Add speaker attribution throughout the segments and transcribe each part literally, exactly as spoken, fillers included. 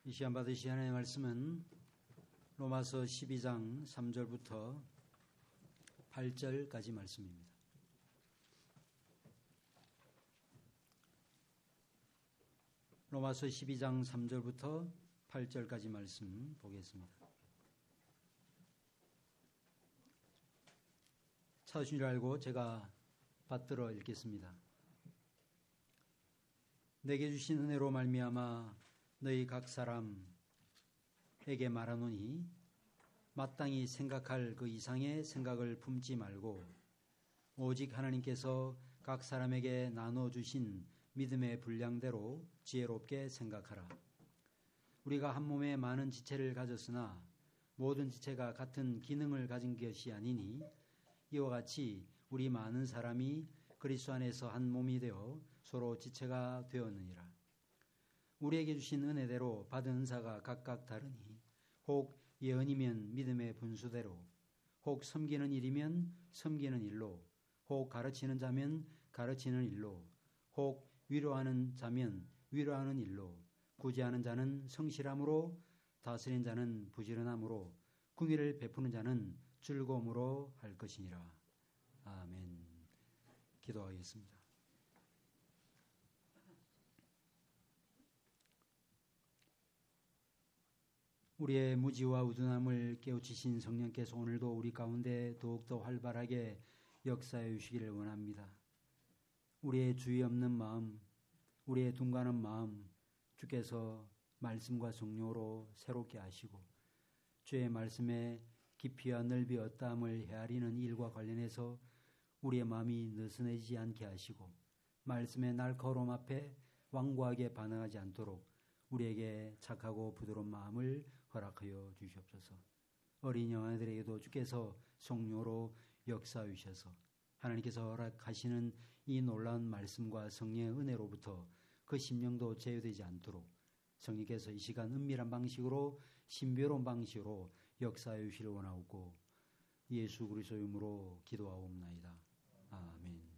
Speaker 1: 이 시간 받으실 하나님의 말씀은 로마서 십이 장 삼 절부터 팔 절까지 말씀입니다. 로마서 십이 장 삼 절부터 팔 절까지 말씀 보겠습니다. 찾으신 줄 알고 제가 받들어 읽겠습니다. 내게 주신 은혜로 말미암아 너희 각 사람에게 말하노니 마땅히 생각할 그 이상의 생각을 품지 말고 오직 하나님께서 각 사람에게 나눠주신 믿음의 분량대로 지혜롭게 생각하라. 우리가 한 몸에 많은 지체를 가졌으나 모든 지체가 같은 기능을 가진 것이 아니니 이와 같이 우리 많은 사람이 그리스도 안에서 한 몸이 되어 서로 지체가 되었느니라. 우리에게 주신 은혜대로 받은 은사가 각각 다르니 혹 예언이면 믿음의 분수대로, 혹 섬기는 일이면 섬기는 일로, 혹 가르치는 자면 가르치는 일로, 혹 위로하는 자면 위로하는 일로, 구제하는 자는 성실함으로, 다스린 자는 부지런함으로, 궁의를 베푸는 자는 즐거움으로 할 것이니라. 아멘. 기도하겠습니다. 우리의 무지와 우둔함을 깨우치신 성령께서 오늘도 우리 가운데 더욱더 활발하게 역사해 주시기를 원합니다. 우리의 주의 없는 마음, 우리의 둔감한 마음 주께서 말씀과 성령으로 새롭게 하시고 주의 말씀에 깊이와 넓이 어떠함을 헤아리는 일과 관련해서 우리의 마음이 느슨해지지 않게 하시고 말씀의 날카로움 앞에 완고하게 반응하지 않도록 우리에게 착하고 부드러운 마음을 허락하여 주시옵소서. 어린 영아들에게도 주께서 성령으로 역사해 주셔서 하나님께서 허락하시는 이 놀라운 말씀과 성령의 은혜로부터 그 심령도 제어되지 않도록 성령께서 이 시간 은밀한 방식으로 신비로운 방식으로 역사해 주시길 원하옵고 예수 그리스도의 이름으로 기도하옵나이다. 아멘.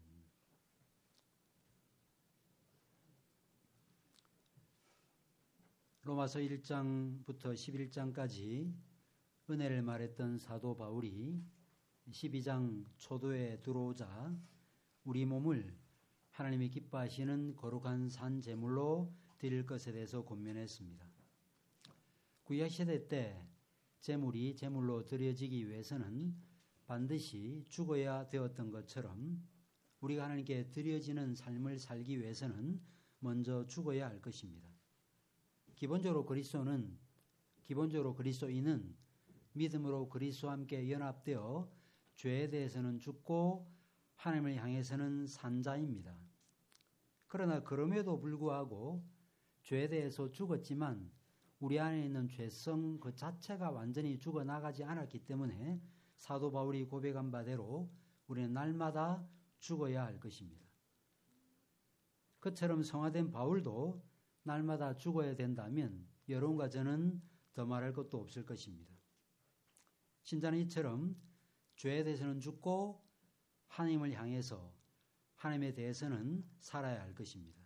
Speaker 1: 로마서 일 장부터 십일 장까지 은혜를 말했던 사도 바울이 십이 장 초도에 들어오자 우리 몸을 하나님이 기뻐하시는 거룩한 산 제물로 드릴 것에 대해서 권면했습니다. 구약 시대 때 제물이 제물로 드려지기 위해서는 반드시 죽어야 되었던 것처럼 우리가 하나님께 드려지는 삶을 살기 위해서는 먼저 죽어야 할 것입니다. 기본적으로 그리스도는 기본적으로 그리스도인은 믿음으로 그리스도와 함께 연합되어 죄에 대해서는 죽고 하나님을 향해서는 산 자입니다. 그러나 그럼에도 불구하고 죄에 대해서 죽었지만 우리 안에 있는 죄성 그 자체가 완전히 죽어나가지 않았기 때문에 사도 바울이 고백한 바대로 우리는 날마다 죽어야 할 것입니다. 그처럼 성화된 바울도 날마다 죽어야 된다면 여러분과 저는 더 말할 것도 없을 것입니다. 신자는 이처럼 죄에 대해서는 죽고 하나님을 향해서 하나님에 대해서는 살아야 할 것입니다.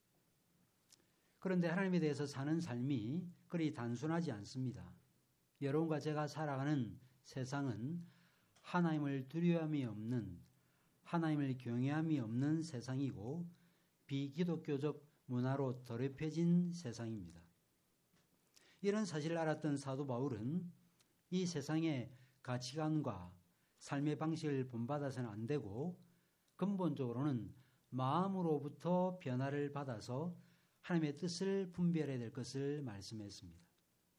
Speaker 1: 그런데 하나님에 대해서 사는 삶이 그리 단순하지 않습니다. 여러분과 제가 살아가는 세상은 하나님을 두려움이 없는, 하나님을 경외함이 없는 세상이고 비기독교적 문화로 더럽혀진 세상입니다. 이런 사실을 알았던 사도 바울은 이 세상의 가치관과 삶의 방식을 본받아서는 안 되고 근본적으로는 마음으로부터 변화를 받아서 하나님의 뜻을 분별해야 될 것을 말씀했습니다.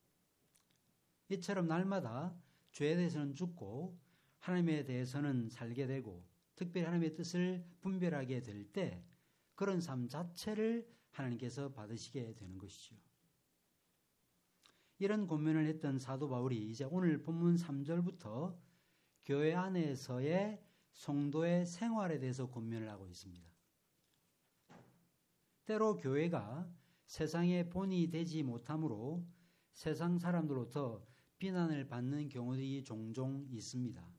Speaker 1: 이처럼 날마다 죄에 대해서는 죽고 하나님에 대해서는 살게 되고 특별히 하나님의 뜻을 분별하게 될 때 그런 삶 자체를 하나님께서 받으시게 되는 것이죠. 이런 권면을 했던 사도 바울이 이제 오늘 본문 삼 절부터 교회 안에서의 성도의 생활에 대해서 권면을 하고 있습니다. 때로 교회가 세상의 본이 되지 못함으로 세상 사람들로부터 비난을 받는 경우들이 종종 있습니다.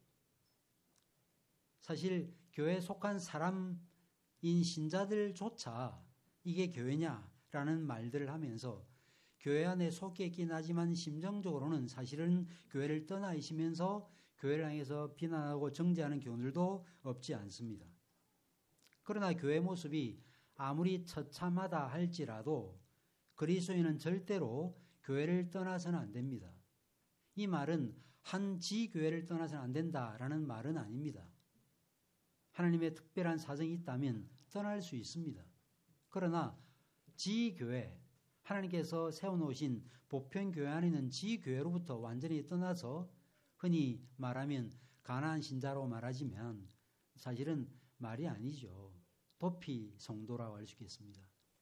Speaker 1: 사실 교회에 속한 사람인 신자들조차 이게 교회냐라는 말들을 하면서 교회 안에 속해 있긴 하지만 심정적으로는 사실은 교회를 떠나 있으면서 교회를 향해서 비난하고 정죄하는 경우들도 없지 않습니다. 그러나 교회 모습이 아무리 처참하다 할지라도 그리스도인은 절대로 교회를 떠나서는 안 됩니다. 이 말은 한 지교회를 떠나서는 안 된다라는 말은 아닙니다. 하나님의 특별한 사정이 있다면 떠날 수 있습니다. 그러나 지교회, 하나님께서 세워놓으신 보편교회 안에 있는 지교회로부터 완전히 떠나서 흔히 말하면 가난한 신자로 말하지만 사실은 말이 아니죠. 도피 성도라고 할 수 있겠습니다.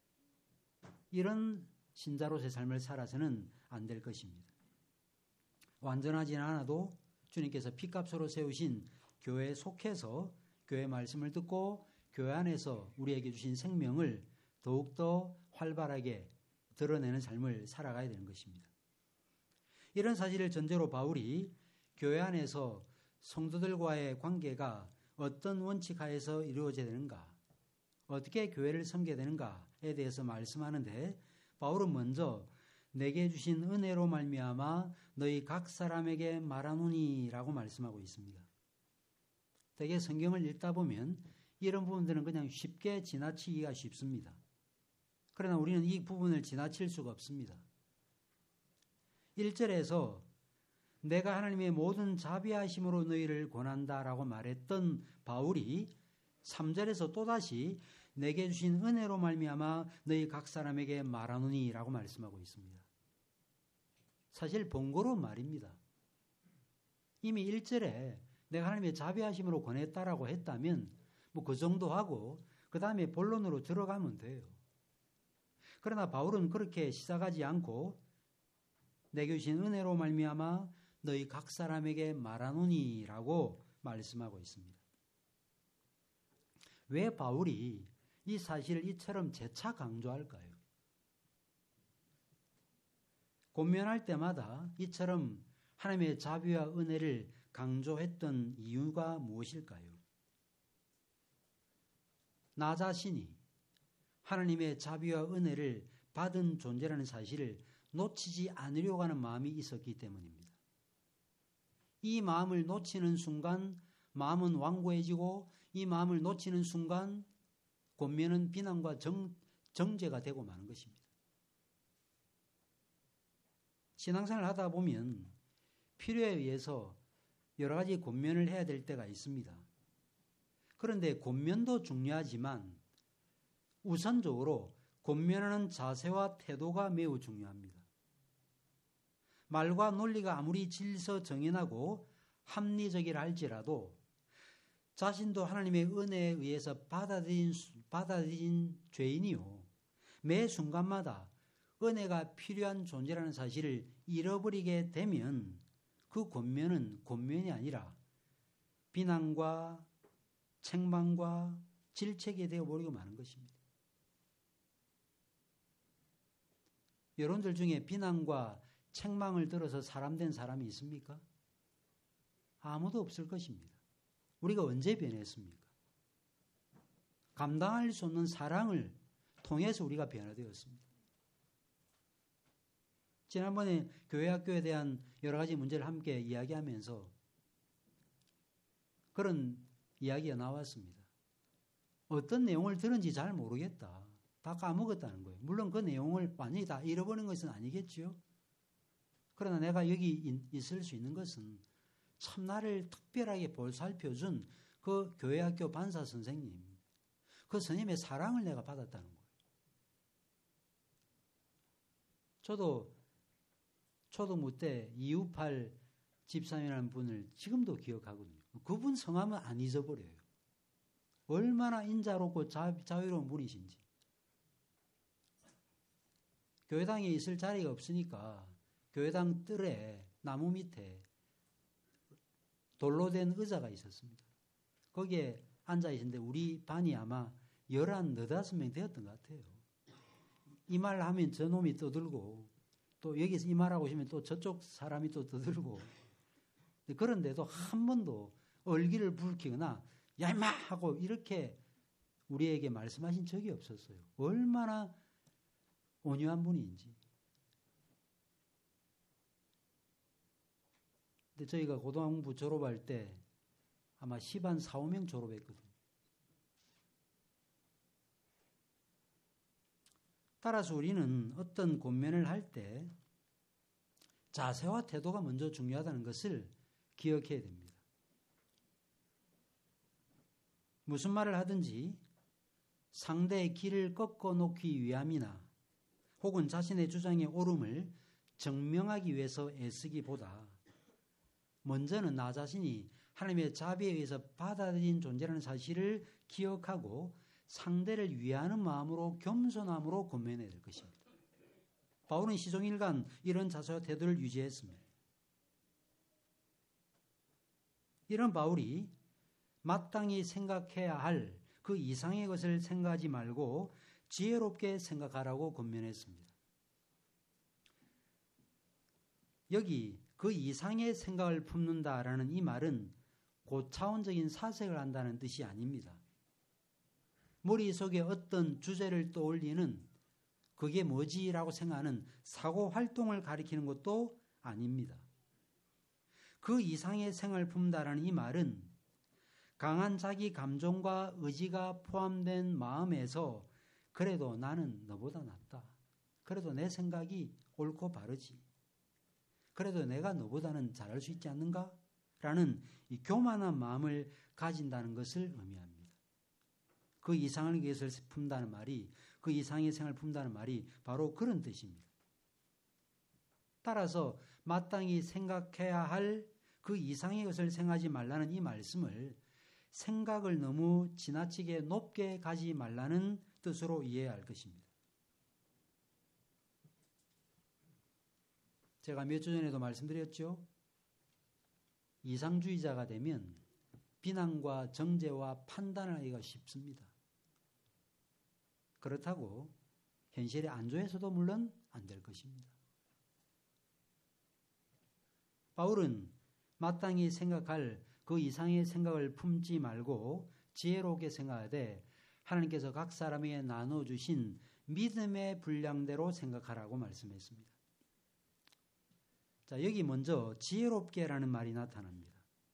Speaker 1: 이런 신자로서의 삶을 살아서는 안 될 것입니다. 완전하지는 않아도 주님께서 피값으로 세우신 교회에 속해서 교회 말씀을 듣고 교회 안에서 우리에게 주신 생명을 더욱더 활발하게 드러내는 삶을 살아가야 되는 것입니다. 이런 사실을 전제로 바울이 교회 안에서 성도들과의 관계가 어떤 원칙 하에서 이루어져야 되는가, 어떻게 교회를 섬겨야 되는가에 대해서 말씀하는데 바울은 먼저 내게 주신 은혜로 말미암아 너희 각 사람에게 말하노니라고 말씀하고 있습니다. 대개 성경을 읽다 보면 이런 부분들은 그냥 쉽게 지나치기가 쉽습니다. 그러나 우리는 이 부분을 지나칠 수가 없습니다. 일 절에서 내가 하나님의 모든 자비하심으로 너희를 권한다라고 말했던 바울이 삼 절에서 또다시 내게 주신 은혜로 말미암아 너희 각 사람에게 말하노니라고 말씀하고 있습니다. 사실 번거로운 말입니다. 이미 일 절에 내가 하나님의 자비하심으로 권했다라고 했다면 뭐 그 정도 하고 그 다음에 본론으로 들어가면 돼요. 그러나 바울은 그렇게 시작하지 않고 내게 주신 은혜로 말미암아 너희 각 사람에게 말하노니라고 말씀하고 있습니다. 왜 바울이 이 사실을 이처럼 재차 강조할까요? 권면할 때마다 이처럼 하나님의 자비와 은혜를 강조했던 이유가 무엇일까요? 나 자신이 하나님의 자비와 은혜를 받은 존재라는 사실을 놓치지 않으려고 하는 마음이 있었기 때문입니다. 이 마음을 놓치는 순간 마음은 완고해지고 이 마음을 놓치는 순간 권면은 비난과 정, 정죄가 되고 마는 것입니다. 신앙생활을 하다 보면 필요에 의해서 여러 가지 권면을 해야 될 때가 있습니다. 그런데 권면도 중요하지만 우선적으로 권면하는 자세와 태도가 매우 중요합니다. 말과 논리가 아무리 질서 정연하고 합리적이라 할지라도 자신도 하나님의 은혜에 의해서 받아들인, 받아들인 죄인이요. 매 순간마다 은혜가 필요한 존재라는 사실을 잃어버리게 되면 그 권면은 권면이 아니라 비난과 책망과 질책이 되어버리고 마는 것입니다. 여러분들 중에 비난과 책망을 들어서 사람 된 사람이 있습니까? 아무도 없을 것입니다. 우리가 언제 변했습니까? 감당할 수 없는 사랑을 통해서 우리가 변화되었습니다. 지난번에 교회학교에 대한 여러 가지 문제를 함께 이야기하면서 그런 이야기가 나왔습니다. 어떤 내용을 들은지 잘 모르겠다. 다 까먹었다는 거예요. 물론 그 내용을 완전히 다 잃어버린 것은 아니겠죠. 그러나 내가 여기 있을 수 있는 것은 참 나를 특별하게 보살펴준 그 교회학교 반사 선생님, 그 선생님의 사랑을 내가 받았다는 거예요. 저도 초등부 때 이우팔 집사님이라는 분을 지금도 기억하거든요. 그분 성함은 안 잊어버려요. 얼마나 인자롭고 자, 자유로운 분이신지. 교회당에 있을 자리가 없으니까 교회당 뜰에 나무 밑에 돌로 된 의자가 있었습니다. 거기에 앉아 있는데 우리 반이 아마 열한, 너다섯 명 되었던 것 같아요. 이 말 하면 저 놈이 떠들고 또 여기서 이 말하고 싶으면 또 저쪽 사람이 또 떠들고 그런데도 한 번도 얼기를 불키거나 야 임마 하고 이렇게 우리에게 말씀하신 적이 없었어요. 얼마나 온유한 분인지. 근데 저희가 고등학부 졸업할 때 아마 십 한 사, 오 명 졸업했거든요. 따라서 우리는 어떤 권면을 할 때 자세와 태도가 먼저 중요하다는 것을 기억해야 됩니다. 무슨 말을 하든지 상대의 길을 꺾어 놓기 위함이나 혹은 자신의 주장의 옳음을 증명하기 위해서 애쓰기보다 먼저는 나 자신이 하나님의 자비에 의해서 받아들인 존재라는 사실을 기억하고 상대를 위하는 마음으로 겸손함으로 권면해야 될 것입니다. 바울은 시종일관 이런 자세와 태도를 유지했습니다. 이런 바울이 마땅히 생각해야 할 그 이상의 것을 생각하지 말고 지혜롭게 생각하라고 권면했습니다. 여기 그 이상의 생각을 품는다라는 이 말은 고차원적인 사색을 한다는 뜻이 아닙니다. 머릿속에 어떤 주제를 떠올리는 그게 뭐지라고 생각하는 사고 활동을 가리키는 것도 아닙니다. 그 이상의 생각을 품다라는 이 말은 강한 자기 감정과 의지가 포함된 마음에서 그래도 나는 너보다 낫다. 그래도 내 생각이 옳고 바르지. 그래도 내가 너보다는 잘할 수 있지 않는가? 라는 이 교만한 마음을 가진다는 것을 의미합니다. 그 이상의 것을 품다는 말이, 그 이상의 생각을 품다는 말이 바로 그런 뜻입니다. 따라서 마땅히 생각해야 할 그 이상의 것을 생각하지 말라는 이 말씀을 생각을 너무 지나치게 높게 가지 말라는 뜻으로 이해해야 할 것입니다. 제가 몇 주 전에도 말씀드렸죠. 이상주의자가 되면 비난과 정죄와 판단을 하기가 쉽습니다. 그렇다고 현실에 안주해서도 물론 안 될 것입니다. 바울은 마땅히 생각할 그 이상의 생각을 품지 말고 지혜롭게 생각하되 하나님께서 각 사람에게 나눠주신 믿음의 분량대로 생각하라고 말씀했습니다. 자, 여기 먼저 지혜롭게라는 말이 나타납니다.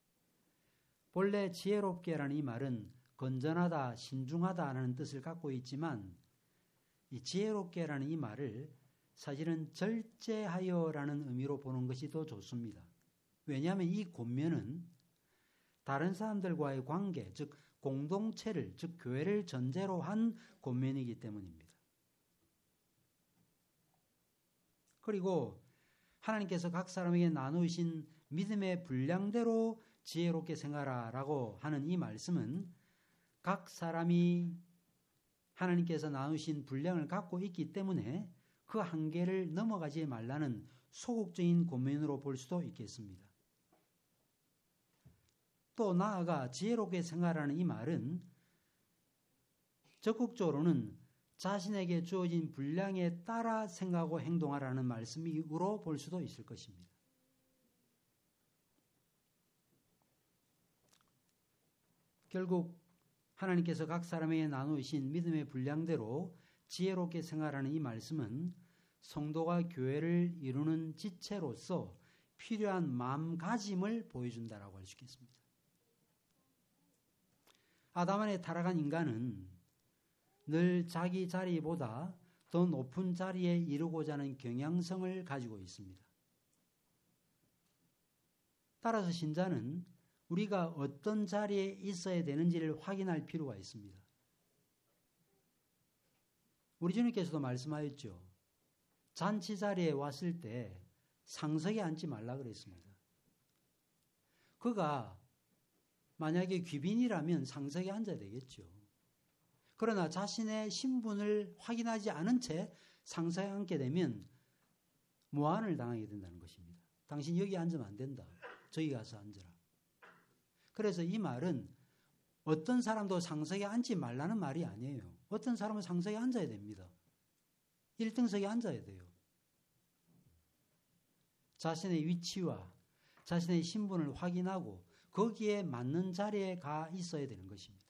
Speaker 1: 본래 지혜롭게라는 이 말은 건전하다, 신중하다라는 뜻을 갖고 있지만 이 지혜롭게라는 이 말을 사실은 절제하여라는 의미로 보는 것이 더 좋습니다. 왜냐하면 이 권면은 다른 사람들과의 관계, 즉 공동체를, 즉 교회를 전제로 한 권면이기 때문입니다. 그리고 하나님께서 각 사람에게 나누신 믿음의 분량대로 지혜롭게 생활하라고 하는 이 말씀은 각 사람이 하나님께서 나누신 분량을 갖고 있기 때문에 그 한계를 넘어가지 말라는 소극적인 권면으로 볼 수도 있겠습니다. 또 나아가 지혜롭게 생활하는 이 말은 적극적으로는 자신에게 주어진 분량에 따라 생각하고 행동하라는 말씀으로 볼 수도 있을 것입니다. 결국 하나님께서 각 사람에게 나누신 믿음의 분량대로 지혜롭게 생활하는 이 말씀은 성도가 교회를 이루는 지체로서 필요한 마음가짐을 보여준다라고 할 수 있겠습니다. 아담 안에 타락한 인간은 늘 자기 자리보다 더 높은 자리에 이르고자 하는 경향성을 가지고 있습니다. 따라서 신자는 우리가 어떤 자리에 있어야 되는지를 확인할 필요가 있습니다. 우리 주님께서도 말씀하였죠. 잔치 자리에 왔을 때 상석에 앉지 말라 그랬습니다. 그가 만약에 귀빈이라면 상석에 앉아야 되겠죠. 그러나 자신의 신분을 확인하지 않은 채 상석에 앉게 되면 모한을 당하게 된다는 것입니다. 당신 여기 앉으면 안 된다. 저기 가서 앉으라. 그래서 이 말은 어떤 사람도 상석에 앉지 말라는 말이 아니에요. 어떤 사람은 상석에 앉아야 됩니다. 일 등석에 앉아야 돼요. 자신의 위치와 자신의 신분을 확인하고 거기에 맞는 자리에 가 있어야 되는 것입니다.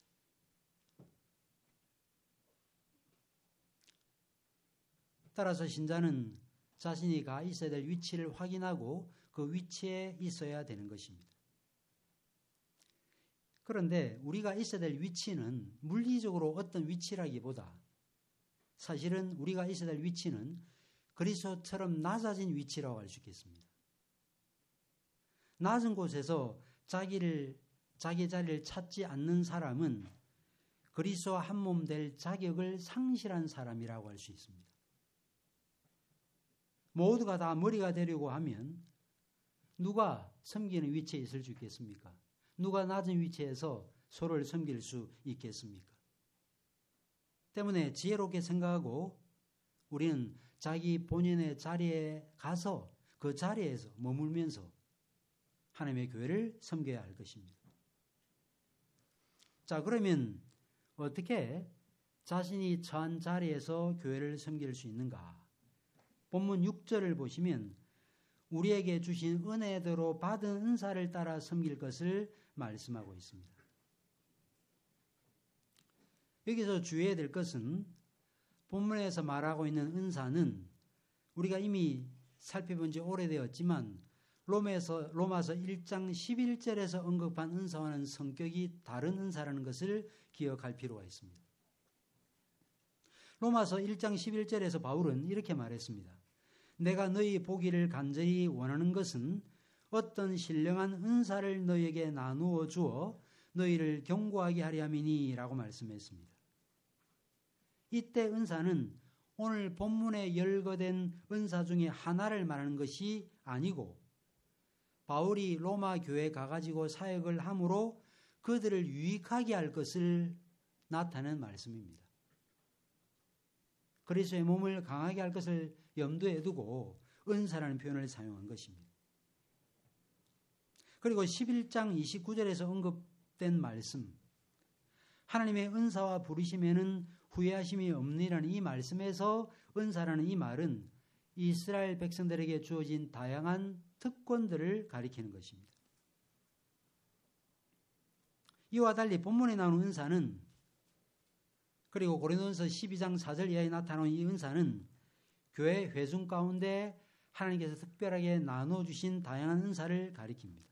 Speaker 1: 따라서 신자는 자신이 가 있어야 될 위치를 확인하고 그 위치에 있어야 되는 것입니다. 그런데 우리가 있어야 될 위치는 물리적으로 어떤 위치라기보다 사실은 우리가 있어야 될 위치는 그리스도처럼 낮아진 위치라고 할 수 있겠습니다. 낮은 곳에서 자기를, 자기 자리를 찾지 않는 사람은 그리스도와 한 몸 될 자격을 상실한 사람이라고 할 수 있습니다. 모두가 다 머리가 되려고 하면 누가 섬기는 위치에 있을 수 있겠습니까? 누가 낮은 위치에서 서로를 섬길 수 있겠습니까? 때문에 지혜롭게 생각하고 우리는 자기 본연의 자리에 가서 그 자리에서 머물면서 하나님의 교회를 섬겨야 할 것입니다. 자, 그러면 어떻게 자신이 처한 자리에서 교회를 섬길 수 있는가? 본문 육 절을 보시면 우리에게 주신 은혜대로 받은 은사를 따라 섬길 것을 말씀하고 있습니다. 여기서 주의해야 될 것은 본문에서 말하고 있는 은사는 우리가 이미 살펴본 지 오래되었지만 로마서, 로마서 일 장 십일 절에서 언급한 은사와는 성격이 다른 은사라는 것을 기억할 필요가 있습니다. 로마서 일 장 십일 절에서 바울은 이렇게 말했습니다. 내가 너희 보기를 간절히 원하는 것은 어떤 신령한 은사를 너희에게 나누어 주어 너희를 견고하게 하려 함이니 라고 말씀했습니다. 이때 은사는 오늘 본문에 열거된 은사 중에 하나를 말하는 것이 아니고 바울이 로마 교회에 가가지고 사역을 함으로 그들을 유익하게 할 것을 나타내는 말씀입니다. 그리스도의 몸을 강하게 할 것을 염두에 두고 은사라는 표현을 사용한 것입니다. 그리고 십일 장 이십구 절에서 언급된 말씀, 하나님의 은사와 부르심에는 후회하심이 없느니라는 이 말씀에서 은사라는 이 말은 이스라엘 백성들에게 주어진 다양한 특권들을 가리키는 것입니다. 이와 달리 본문에 나오는 은사는 그리고 고린도전서 십이 장 사 절 이하에 나타나는 이 은사는 교회 회중 가운데 하나님께서 특별하게 나눠주신 다양한 은사를 가리킵니다.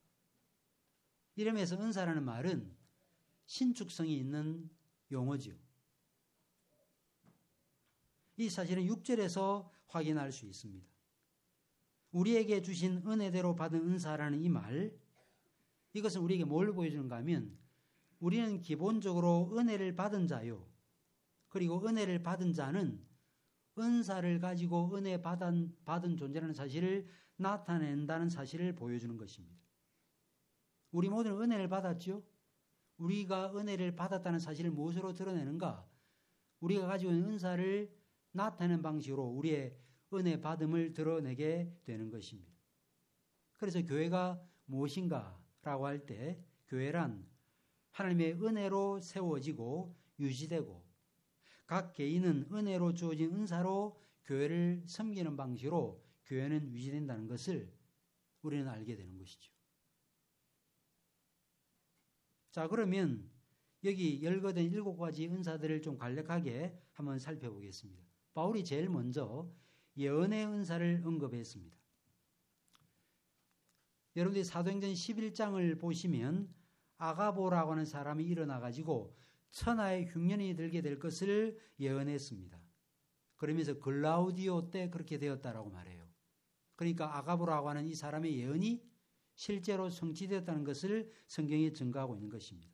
Speaker 1: 이러면서 은사라는 말은 신축성이 있는 용어지요. 이 사실은 육 절에서 확인할 수 있습니다. 우리에게 주신 은혜대로 받은 은사라는 이 말, 이것은 우리에게 뭘 보여주는가 하면 우리는 기본적으로 은혜를 받은 자요. 그리고 은혜를 받은 자는 은사를 가지고 은혜 받은, 받은 존재라는 사실을 나타낸다는 사실을 보여주는 것입니다. 우리 모두는 은혜를 받았죠? 우리가 은혜를 받았다는 사실을 무엇으로 드러내는가? 우리가 가지고 있는 은사를 나타내는 방식으로 우리의 은혜 받음을 드러내게 되는 것입니다. 그래서 교회가 무엇인가 라고 할 때 교회란 하나님의 은혜로 세워지고 유지되고 각 개인은 은혜로 주어진 은사로 교회를 섬기는 방식으로 교회는 유지된다는 것을 우리는 알게 되는 것이죠. 자, 그러면 여기 열거된 일곱 가지 은사들을 좀 간략하게 한번 살펴보겠습니다. 바울이 제일 먼저 예언의 은사를 언급했습니다. 여러분들이 사도행전 십일 장을 보시면 아가보라고 하는 사람이 일어나가지고 천하의 흉년이 들게 될 것을 예언했습니다. 그러면서 글라우디오 때 그렇게 되었다라고 말해요. 그러니까 아가보라고 하는 이 사람의 예언이 실제로 성취되었다는 것을 성경이 증거하고 있는 것입니다.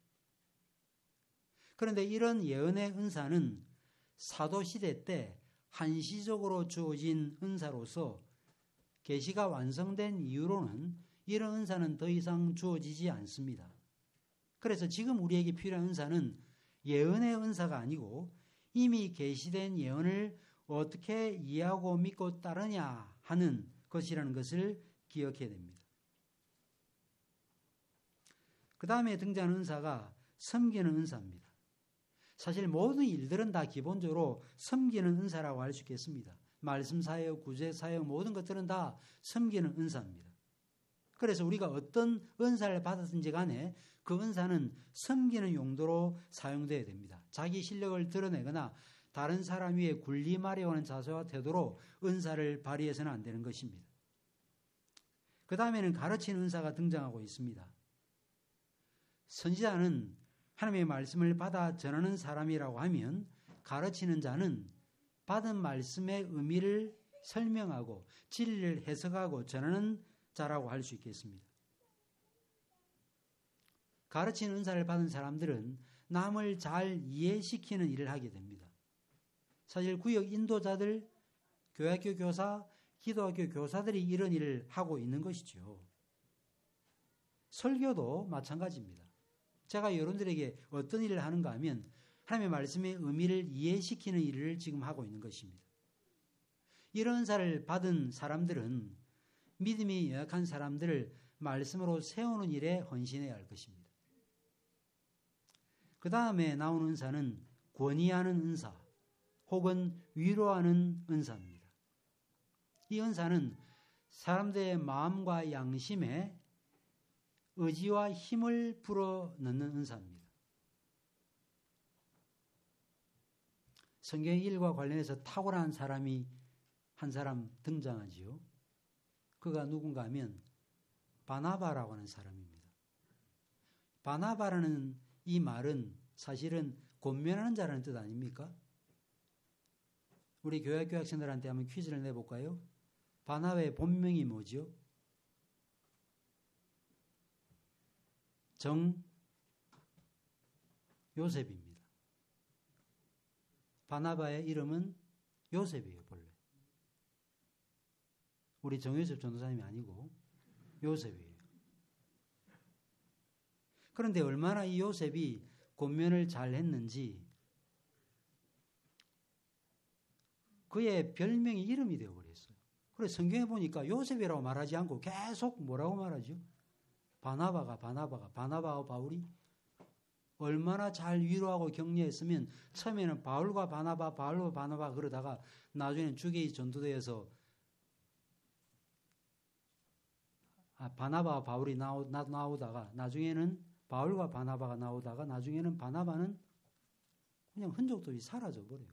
Speaker 1: 그런데 이런 예언의 은사는 사도시대 때 한시적으로 주어진 은사로서 계시가 완성된 이후로는 이런 은사는 더 이상 주어지지 않습니다. 그래서 지금 우리에게 필요한 은사는 예언의 은사가 아니고 이미 계시된 예언을 어떻게 이해하고 믿고 따르냐 하는 것이라는 것을 기억해야 됩니다. 그 다음에 등장하는 은사가 섬기는 은사입니다. 사실 모든 일들은 다 기본적으로 섬기는 은사라고 할 수 있겠습니다. 말씀 사역, 구제 사역 모든 것들은 다 섬기는 은사입니다. 그래서 우리가 어떤 은사를 받았든지 간에 그 은사는 섬기는 용도로 사용되어야 됩니다. 자기 실력을 드러내거나 다른 사람 위에 군림하려고 하는 자세와 태도로 은사를 발휘해서는 안 되는 것입니다. 그 다음에는 가르치는 은사가 등장하고 있습니다. 선지자는 하나님의 말씀을 받아 전하는 사람이라고 하면 가르치는 자는 받은 말씀의 의미를 설명하고 진리를 해석하고 전하는 자라고 할 수 있겠습니다. 가르치는 은사를 받은 사람들은 남을 잘 이해시키는 일을 하게 됩니다. 사실 구역 인도자들, 교회학교 교사, 기도학교 교사들이 이런 일을 하고 있는 것이죠. 설교도 마찬가지입니다. 제가 여러분들에게 어떤 일을 하는가 하면 하나님의 말씀의 의미를 이해시키는 일을 지금 하고 있는 것입니다. 이런 은사를 받은 사람들은 믿음이 연약한 사람들을 말씀으로 세우는 일에 헌신해야 할 것입니다. 그 다음에 나오는 은사는 권위하는 은사 혹은 위로하는 은사입니다. 이 은사는 사람들의 마음과 양심에 의지와 힘을 불어넣는 은사입니다. 성경의 일과 관련해서 탁월한 사람이 한 사람 등장하지요. 그가 누군가 하면 바나바라고 하는 사람입니다. 바나바라는 이 말은 사실은 권면하는 자라는 뜻 아닙니까? 우리 교회학교 학생들한테 한번 퀴즈를 내볼까요? 바나바의 본명이 뭐죠? 정 요셉입니다. 바나바의 이름은 요셉이에요, 본래. 우리 정요셉 전도사님이 아니고 요셉이에요. 그런데 얼마나 이 요셉이 권면을 잘 했는지 그의 별명이 이름이 되어버렸어요. 그래서 성경에 보니까 요셉이라고 말하지 않고 계속 뭐라고 말하죠? 바나바가 바나바가 바나바와 바울이 얼마나 잘 위로하고 격려했으면 처음에는 바울과 바나바 바울과 바나바 그러다가 나중에는 주계의 전도대에서 아, 바나바와 바울이 나오, 나, 나오다가 나중에는 바울과 바나바가 나오다가 나중에는 바나바는 그냥 흔적도 없이 사라져 버려요.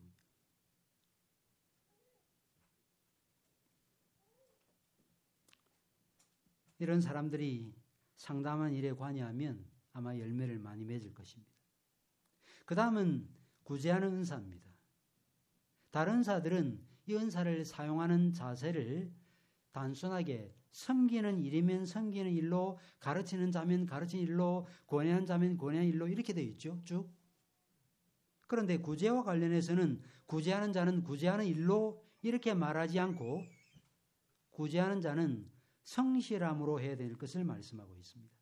Speaker 1: 이런 사람들이 상담한 일에 관여하면 아마 열매를 많이 맺을 것입니다. 그 다음은 구제하는 은사입니다. 다른 은사들은 이 은사를 사용하는 자세를 단순하게 섬기는 일이면 섬기는 일로, 가르치는 자면 가르치는 일로, 권하는 자면 권하는 일로 이렇게 되어 있죠. 쭉. 그런데 구제와 관련해서는 구제하는 자는 구제하는 일로 이렇게 말하지 않고 구제하는 자는 성실함으로 해야 될 것을 말씀하고 있습니다.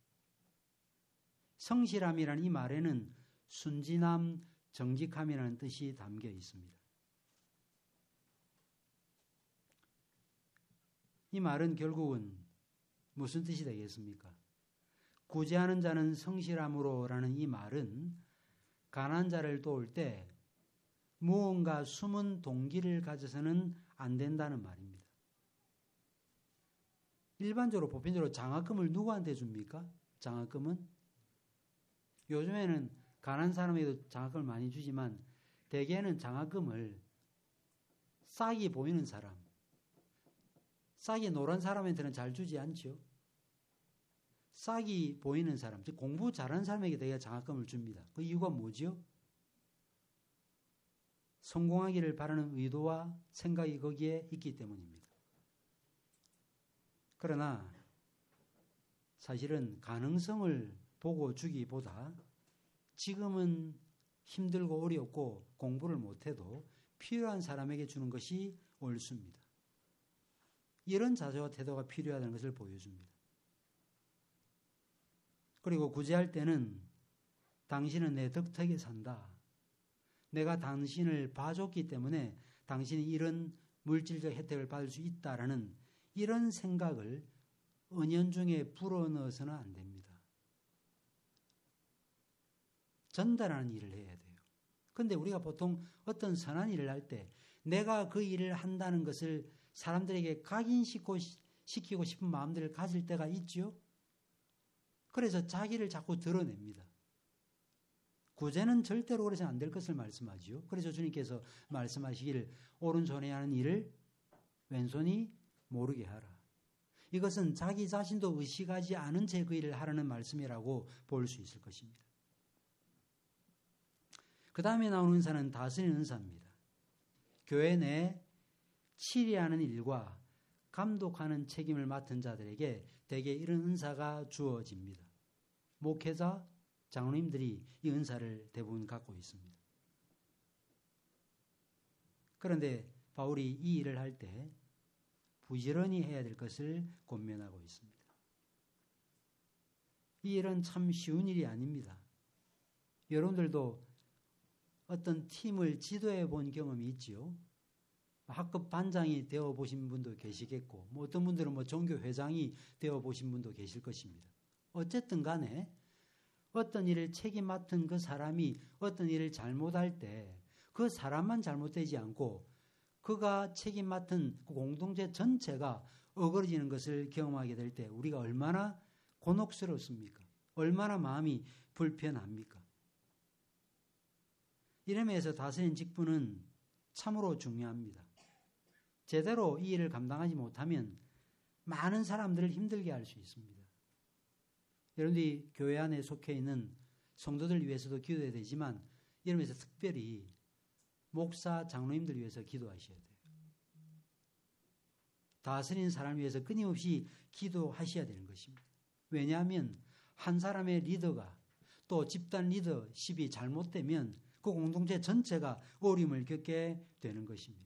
Speaker 1: 성실함이라는 이 말에는 순진함, 정직함이라는 뜻이 담겨 있습니다. 이 말은 결국은 무슨 뜻이 되겠습니까? 구제하는 자는 성실함으로라는 이 말은 가난한 자를 도울 때 무언가 숨은 동기를 가져서는 안 된다는 말입니다. 일반적으로 보편적으로 장학금을 누구한테 줍니까? 장학금은? 요즘에는 가난한 사람에도 장학금을 많이 주지만 대개는 장학금을 싹이 보이는 사람, 싹이 노란 사람한테는 잘 주지 않죠. 싹이 보이는 사람, 즉 공부 잘하는 사람에게 대개 장학금을 줍니다. 그 이유가 뭐죠? 성공하기를 바라는 의도와 생각이 거기에 있기 때문입니다. 그러나 사실은 가능성을 보고 주기보다 지금은 힘들고 어렵고 공부를 못해도 필요한 사람에게 주는 것이 옳습니다. 이런 자세와 태도가 필요하다는 것을 보여줍니다. 그리고 구제할 때는 당신은 내 덕택에 산다. 내가 당신을 봐줬기 때문에 당신이 이런 물질적 혜택을 받을 수 있다라는 이런 생각을 은연중에 불어넣어서는 안 됩니다. 전달하는 일을 해야 돼요. 그런데 우리가 보통 어떤 선한 일을 할 때 내가 그 일을 한다는 것을 사람들에게 각인시키고 시키고 싶은 마음들을 가질 때가 있죠. 그래서 자기를 자꾸 드러냅니다. 구제는 절대로 그래서는 안 될 것을 말씀하지요. 그래서 주님께서 말씀하시기를 오른손에 하는 일을 왼손이 모르게 하라. 이것은 자기 자신도 의식하지 않은 채 그 일을 하라는 말씀이라고 볼 수 있을 것입니다. 그 다음에 나오는 은사는 다스리는 은사입니다. 교회 내 치리하는 일과 감독하는 책임을 맡은 자들에게 대개 이런 은사가 주어집니다. 목회자, 장로님들이 이 은사를 대부분 갖고 있습니다. 그런데 바울이 이 일을 할 때 부지런히 해야 될 것을 권면하고 있습니다. 이 일은 참 쉬운 일이 아닙니다. 여러분들도 어떤 팀을 지도해 본 경험이 있지요. 학급 반장이 되어 보신 분도 계시겠고, 뭐 어떤 분들은 뭐 종교 회장이 되어 보신 분도 계실 것입니다. 어쨌든 간에 어떤 일을 책임 맡은 그 사람이 어떤 일을 잘못할 때 그 사람만 잘못되지 않고 그가 책임 맡은 그 공동체 전체가 어그러지는 것을 경험하게 될 때 우리가 얼마나 곤혹스럽습니까? 얼마나 마음이 불편합니까? 이런 면에서 다스리는 직분은 참으로 중요합니다. 제대로 이 일을 감당하지 못하면 많은 사람들을 힘들게 할 수 있습니다. 여러분들이 교회 안에 속해 있는 성도들 위해서도 기도해야 되지만 이런 면에서 특별히 목사, 장로님들 위해서 기도하셔야 돼요. 다스리는 사람을 위해서 끊임없이 기도하셔야 되는 것입니다. 왜냐하면 한 사람의 리더가 또 집단 리더십이 잘못되면 그 공동체 전체가 어려움을 겪게 되는 것입니다.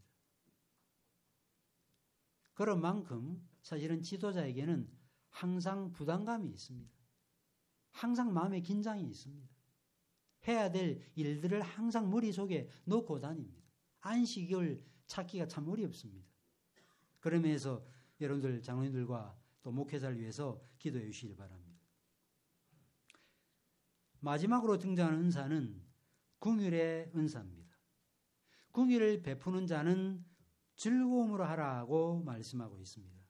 Speaker 1: 그런 만큼 사실은 지도자에게는 항상 부담감이 있습니다. 항상 마음에 긴장이 있습니다. 해야 될 일들을 항상 머릿속에 넣고 다닙니다. 안식을 찾기가 참 어렵습니다. 그러면서 여러분들 장로님들과 또 목회자를 위해서 기도해 주시길 바랍니다. 마지막으로 등장하는 은사는 긍휼의 은사입니다. 긍휼을 베푸는 자는 즐거움으로 하라고 말씀하고 있습니다.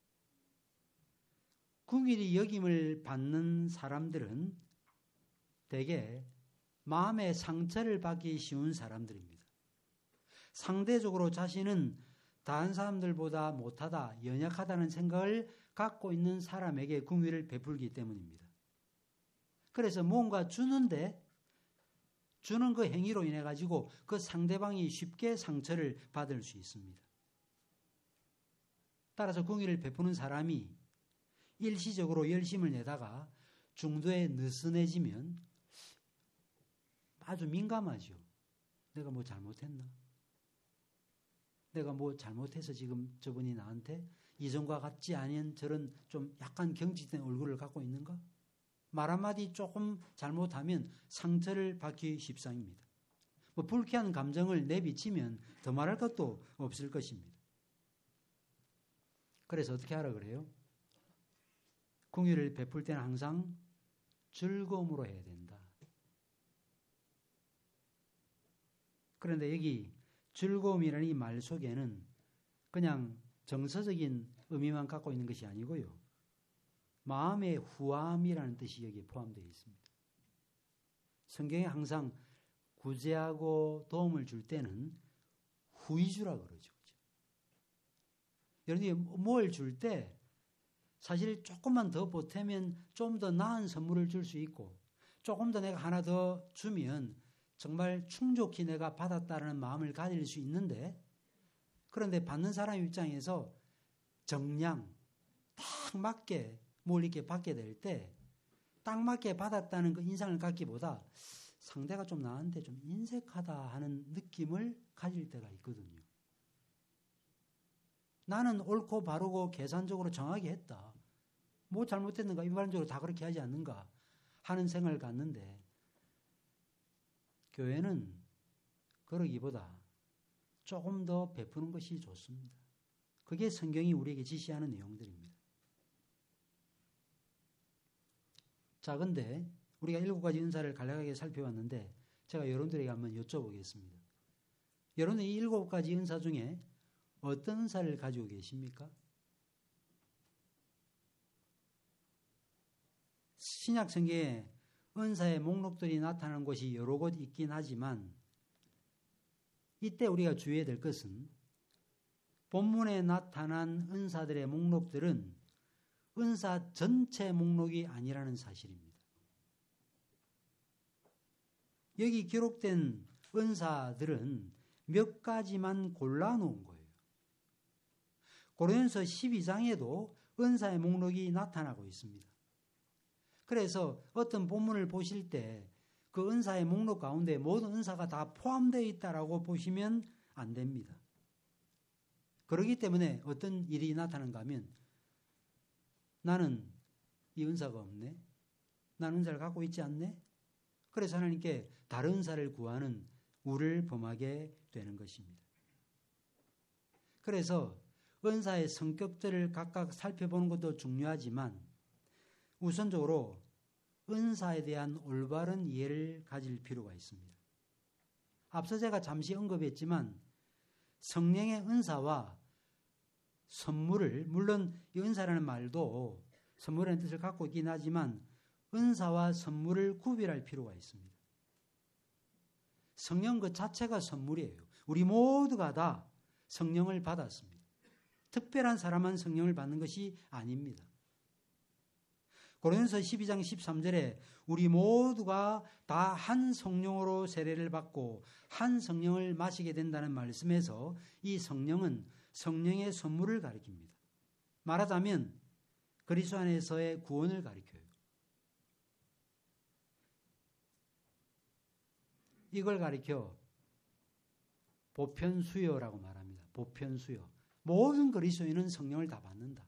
Speaker 1: 긍휼히 여김을 받는 사람들은 대개 마음의 상처를 받기 쉬운 사람들입니다. 상대적으로 자신은 다른 사람들보다 못하다, 연약하다는 생각을 갖고 있는 사람에게 긍휼을 베풀기 때문입니다. 그래서 뭔가 주는데 주는 그 행위로 인해 가지고 그 상대방이 쉽게 상처를 받을 수 있습니다. 따라서 긍휼을 베푸는 사람이 일시적으로 열심을 내다가 중도에 느슨해지면 아주 민감하죠. 내가 뭐 잘못했나? 내가 뭐 잘못해서 지금 저분이 나한테 이전과 같지 않은 저런 좀 약간 경직된 얼굴을 갖고 있는가? 말 한마디 조금 잘못하면 상처를 받기 십상입니다. 뭐 불쾌한 감정을 내비치면 더 말할 것도 없을 것입니다. 그래서 어떻게 하라 그래요? 긍휼을 베풀 때는 항상 즐거움으로 해야 된다. 그런데 여기 즐거움이라는 이 말 속에는 그냥 정서적인 의미만 갖고 있는 것이 아니고요. 마음의 후함이라는 뜻이 여기에 포함되어 있습니다. 성경에 항상 구제하고 도움을 줄 때는 후이주라 그러죠. 여러분이 뭘 줄 때 사실 조금만 더 보태면 좀 더 나은 선물을 줄 수 있고 조금 더 내가 하나 더 주면 정말 충족히 내가 받았다는 마음을 가질 수 있는데 그런데 받는 사람 입장에서 정량, 딱 맞게 뭘 이렇게 받게 될 때 딱 맞게 받았다는 그 인상을 갖기보다 상대가 좀 나한테 좀 인색하다 하는 느낌을 가질 때가 있거든요. 나는 옳고 바르고 계산적으로 정하게 했다. 뭐 잘못했는가? 일반적으로 다 그렇게 하지 않는가? 하는 생각을 갖는데 교회는 그러기보다 조금 더 베푸는 것이 좋습니다. 그게 성경이 우리에게 지시하는 내용들입니다. 자, 근데 우리가 일곱 가지 은사를 간략하게 살펴봤는데 제가 여러분들에게 한번 여쭤보겠습니다. 여러분은 이 일곱 가지 은사 중에 어떤 은사를 가지고 계십니까? 신약 성경에 은사의 목록들이 나타나는 곳이 여러 곳 있긴 하지만 이때 우리가 주의해야 될 것은 본문에 나타난 은사들의 목록들은 은사 전체 목록이 아니라는 사실입니다. 여기 기록된 은사들은 몇 가지만 골라놓은 거예요. 고린도서 십이 장에도 은사의 목록이 나타나고 있습니다. 그래서 어떤 본문을 보실 때 그 은사의 목록 가운데 모든 은사가 다 포함되어 있다라고 보시면 안 됩니다. 그렇기 때문에 어떤 일이 나타나는가 하면 나는 이 은사가 없네? 나는 은사를 갖고 있지 않네? 그래서 하나님께 다른 은사를 구하는 우를 범하게 되는 것입니다. 그래서 은사의 성격들을 각각 살펴보는 것도 중요하지만 우선적으로 은사에 대한 올바른 이해를 가질 필요가 있습니다. 앞서 제가 잠시 언급했지만 성령의 은사와 선물을, 물론 이 은사라는 말도 선물이라는 뜻을 갖고 있긴 하지만 은사와 선물을 구별할 필요가 있습니다. 성령 그 자체가 선물이에요. 우리 모두가 다 성령을 받았습니다. 특별한 사람만 성령을 받는 것이 아닙니다. 고린도서 십이 장 십삼 절에 우리 모두가 다 한 성령으로 세례를 받고 한 성령을 마시게 된다는 말씀에서 이 성령은 성령의 선물을 가리킵니다. 말하자면 그리스도 안에서의 구원을 가리켜요. 이걸 가리켜 보편수요라고 말합니다. 보편수요. 모든 그리스도인은 성령을 다 받는다.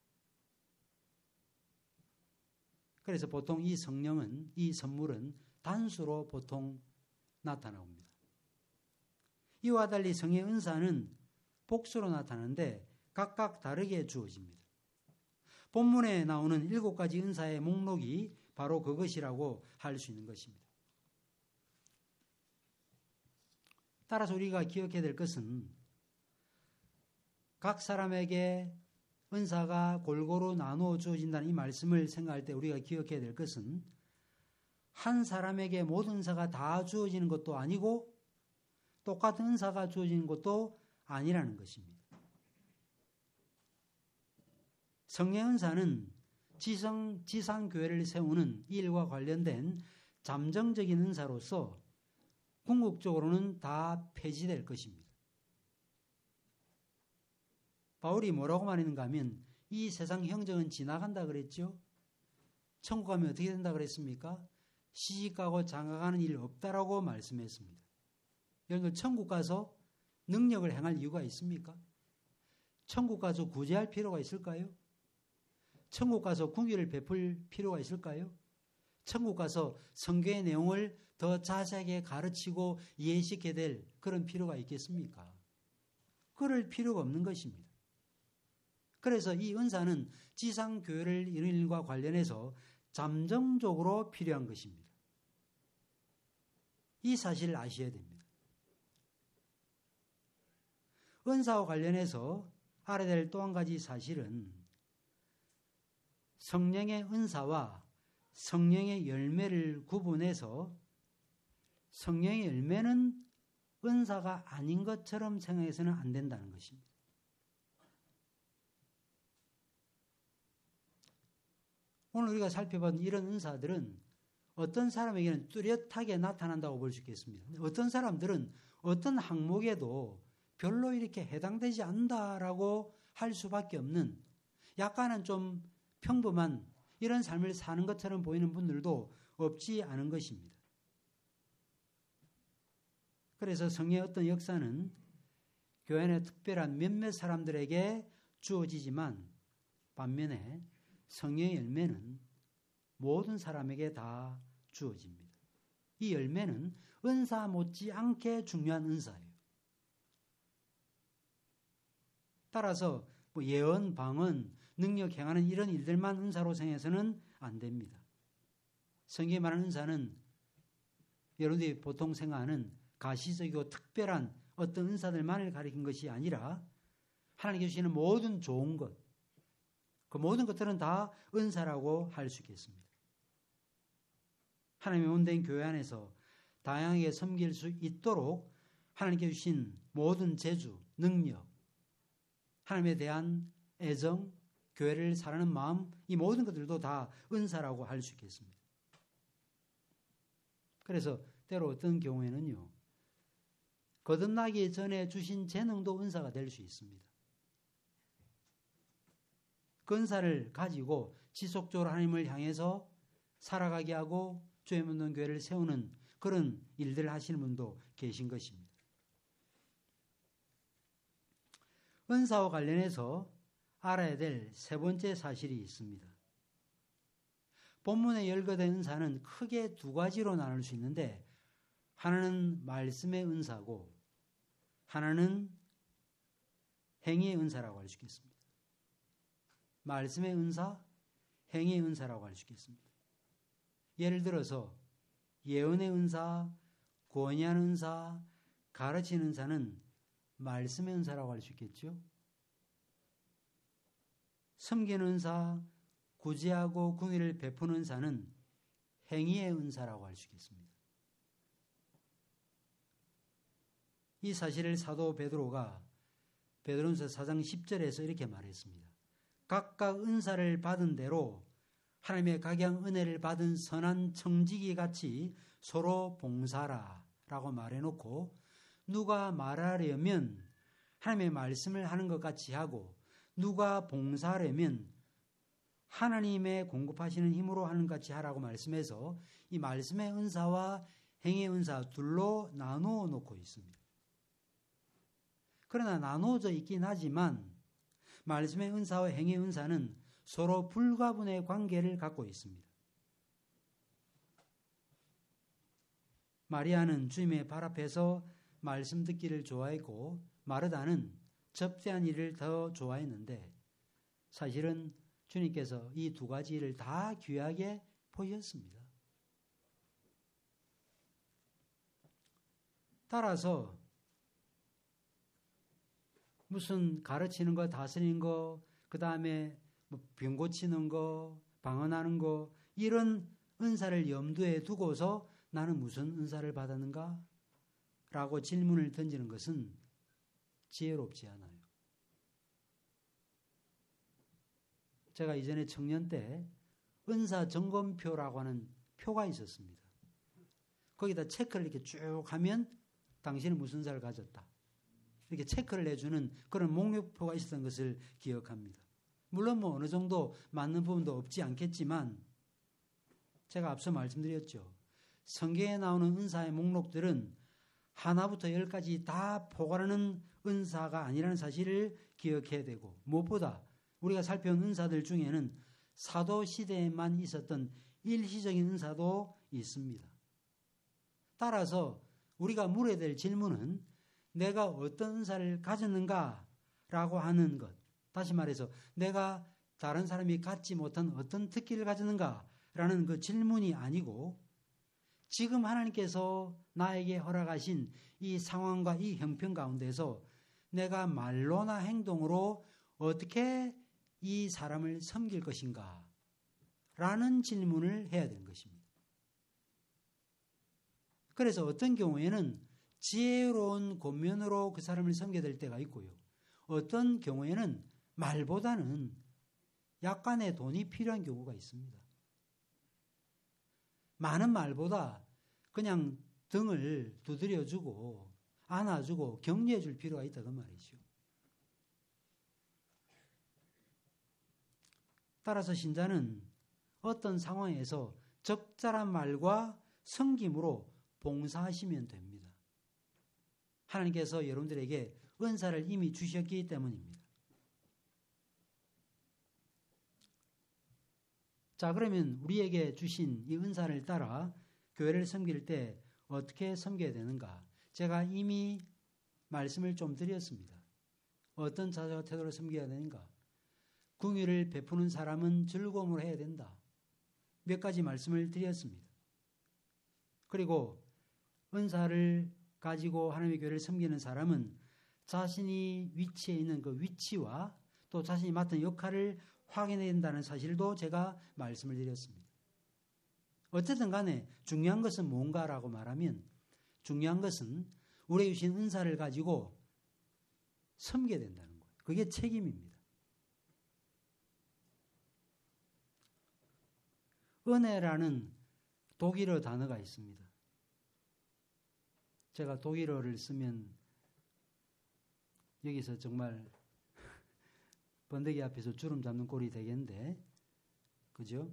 Speaker 1: 그래서 보통 이 성령은, 이 선물은 단수로 보통 나타나옵니다. 이와 달리 성의 은사는 복수로 나타나는데 각각 다르게 주어집니다. 본문에 나오는 일곱 가지 은사의 목록이 바로 그것이라고 할 수 있는 것입니다. 따라서 우리가 기억해야 될 것은 각 사람에게 은사가 골고루 나누어 주어진다는 이 말씀을 생각할 때 우리가 기억해야 될 것은 한 사람에게 모든 은사가 다 주어지는 것도 아니고 똑같은 은사가 주어지는 것도 아니라는 것입니다. 성령 은사는 지성, 지상교회를 세우는 이 일과 관련된 잠정적인 은사로서 궁극적으로는 다 폐지될 것입니다. 바울이 뭐라고 말했는가 하면 이 세상 형정은 지나간다 그랬죠. 천국 가면 어떻게 된다 그랬습니까? 시집가고 장가가는 일 없다라고 말씀했습니다. 여러분들 천국 가서 능력을 행할 이유가 있습니까? 천국 가서 구제할 필요가 있을까요? 천국 가서 궁유를 베풀 필요가 있을까요? 천국 가서 성경의 내용을 더 자세하게 가르치고 이해시켜야 될 그런 필요가 있겠습니까? 그럴 필요가 없는 것입니다. 그래서 이 은사는 지상교회를 이루는 일과 관련해서 잠정적으로 필요한 것입니다. 이 사실을 아셔야 됩니다. 은사와 관련해서 알아야 될 또 한 가지 사실은 성령의 은사와 성령의 열매를 구분해서 성령의 열매는 은사가 아닌 것처럼 생각해서는 안 된다는 것입니다. 오늘 우리가 살펴본 이런 은사들은 어떤 사람에게는 뚜렷하게 나타난다고 볼 수 있겠습니다. 어떤 사람들은 어떤 항목에도 별로 이렇게 해당되지 않는다라고 할 수밖에 없는 약간은 좀 평범한 이런 삶을 사는 것처럼 보이는 분들도 없지 않은 것입니다. 그래서 성령의 어떤 역사는 교회 안에 특별한 몇몇 사람들에게 주어지지만 반면에 성령의 열매는 모든 사람에게 다 주어집니다. 이 열매는 은사 못지않게 중요한 은사예요. 따라서 뭐 예언, 방언, 능력 행하는 이런 일들만 은사로 생각해서는 안 됩니다. 성경에 말하는 은사는 여러분들이 보통 생각하는 가시적이고 특별한 어떤 은사들만을 가리킨 것이 아니라 하나님께 주시는 모든 좋은 것, 그 모든 것들은 다 은사라고 할 수 있겠습니다. 하나님의 온된 교회 안에서 다양하게 섬길 수 있도록 하나님께 주신 모든 재주, 능력, 하나님에 대한 애정, 교회를 사랑하는 마음, 이 모든 것들도 다 은사라고 할 수 있겠습니다. 그래서 때로 어떤 경우에는요, 거듭나기 전에 주신 재능도 은사가 될 수 있습니다. 그 은사를 가지고 지속적으로 하나님을 향해서 살아가게 하고 주의 묻는 교회를 세우는 그런 일들을 하시는 분도 계신 것입니다. 은사와 관련해서 알아야 될 세 번째 사실이 있습니다. 본문에 열거된 은사는 크게 두 가지로 나눌 수 있는데, 하나는 말씀의 은사고 하나는 행위의 은사라고 할 수 있겠습니다. 말씀의 은사, 행위의 은사라고 할 수 있겠습니다. 예를 들어서 예언의 은사, 권위하는 은사, 가르치는 은사는 말씀의 은사라고 할 수 있겠죠. 섬기는 은사, 구제하고 궁의를 베푸는 은사는 행위의 은사라고 할 수 있겠습니다. 이 사실을 사도 베드로가 베드로전서 사 장 십 절에서 이렇게 말했습니다. 각각 은사를 받은 대로 하나님의 각양 은혜를 받은 선한 청지기 같이 서로 봉사라 라고 말해놓고, 누가 말하려면 하나님의 말씀을 하는 것 같이 하고, 누가 봉사하려면 하나님의 공급하시는 힘으로 하는 것 같이 하라고 말씀해서 이 말씀의 은사와 행위의 은사 둘로 나누어 놓고 있습니다. 그러나 나누어져 있긴 하지만 말씀의 은사와 행위의 은사는 서로 불가분의 관계를 갖고 있습니다. 마리아는 주님의 발 앞에서 말씀 듣기를 좋아했고, 마르다는 접대한 일을 더 좋아했는데, 사실은 주님께서 이 두 가지를 다 귀하게 보셨습니다. 따라서 무슨 가르치는 거, 다스리는 거, 그 다음에 뭐 병 고치는 거, 방언하는 거, 이런 은사를 염두에 두고서 나는 무슨 은사를 받았는가? 라고 질문을 던지는 것은 지혜롭지 않아요. 제가 이전에 청년 때 은사 점검표라고 하는 표가 있었습니다. 거기다 체크를 이렇게 쭉 하면 당신은 무슨 은사를 가졌다, 이렇게 체크를 해주는 그런 목록표가 있었던 것을 기억합니다. 물론 뭐 어느 정도 맞는 부분도 없지 않겠지만, 제가 앞서 말씀드렸죠. 성경에 나오는 은사의 목록들은 하나부터 열까지 다 포괄하는 은사가 아니라는 사실을 기억해야 되고, 무엇보다 우리가 살펴본 은사들 중에는 사도 시대에만 있었던 일시적인 은사도 있습니다. 따라서 우리가 물어야 될 질문은 내가 어떤 은사를 가졌는가라고 하는 것, 다시 말해서 내가 다른 사람이 갖지 못한 어떤 특기를 가졌는가라는 그 질문이 아니고, 지금 하나님께서 나에게 허락하신 이 상황과 이 형편 가운데서 내가 말로나 행동으로 어떻게 이 사람을 섬길 것인가 라는 질문을 해야 되는 것입니다. 그래서 어떤 경우에는 지혜로운 권면으로 그 사람을 섬겨야 될 때가 있고요. 어떤 경우에는 말보다는 약간의 돈이 필요한 경우가 있습니다. 많은 말보다 그냥 등을 두드려주고 안아주고 격려해 줄 필요가 있다 그 말이죠. 따라서 신자는 어떤 상황에서 적절한 말과 섬김으로 봉사하시면 됩니다. 하나님께서 여러분들에게 은사를 이미 주셨기 때문입니다. 자, 그러면 우리에게 주신 이 은사를 따라 교회를 섬길 때 어떻게 섬겨야 되는가? 제가 이미 말씀을 좀 드렸습니다. 어떤 자세와 태도로 섬겨야 되는가? 궁유를 베푸는 사람은 즐거움으로 해야 된다. 몇 가지 말씀을 드렸습니다. 그리고 은사를 가지고 하나님의 교회를 섬기는 사람은 자신이 위치에 있는 그 위치와 또 자신이 맡은 역할을 확인해야 된다는 사실도 제가 말씀을 드렸습니다. 어쨌든 간에 중요한 것은 뭔가라고 말하면, 중요한 것은 우리에게 주신 은사를 가지고 섬겨야 된다는 거예요. 그게 책임입니다. 은혜라는 독일어 단어가 있습니다. 제가 독일어를 쓰면 여기서 정말 번데기 앞에서 주름 잡는 꼴이 되겠는데, 그죠?